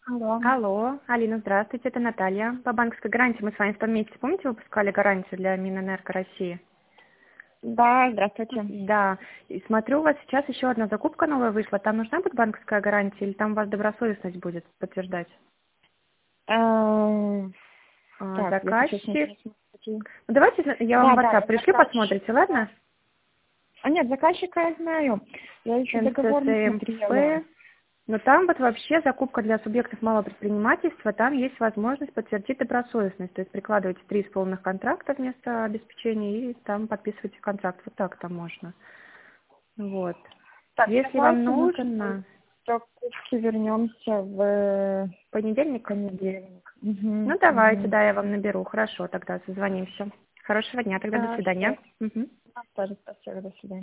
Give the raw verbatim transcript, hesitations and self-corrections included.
Алло. Алло, Алина, здравствуйте, это Наталья. По банковской гарантии мы с вами в том месяце, помните, выпускали гарантию для Минэнерго России? Да, здравствуйте. Да, и смотрю, у вас сейчас еще одна закупка новая вышла. Там нужна будет банковская гарантия или там у вас добросовестность будет подтверждать? Эм, А, Так, я хочу заказчик. сначала смотреть. Ну, давайте я вам Да, в да, WhatsApp я пришлю, посмотрите, заказчика. ладно? А нет, заказчика я знаю. Я еще договор не смотрела. НЦСМП. Но там вот вообще закупка для субъектов малого предпринимательства, там есть возможность подтвердить добросовестность. То есть прикладываете три исполненных контракта вместо обеспечения и там подписываете контракт. Вот так там можно. Вот. Так, Если вам давайте мы к этой нужно, закупке вернемся в понедельник, понедельник. ну Угу, давайте, угу. да, я вам наберу. Хорошо, тогда созвонимся. Хорошего дня, тогда до Хорошо. свидания. Мгм. Тоже спасибо, до свидания.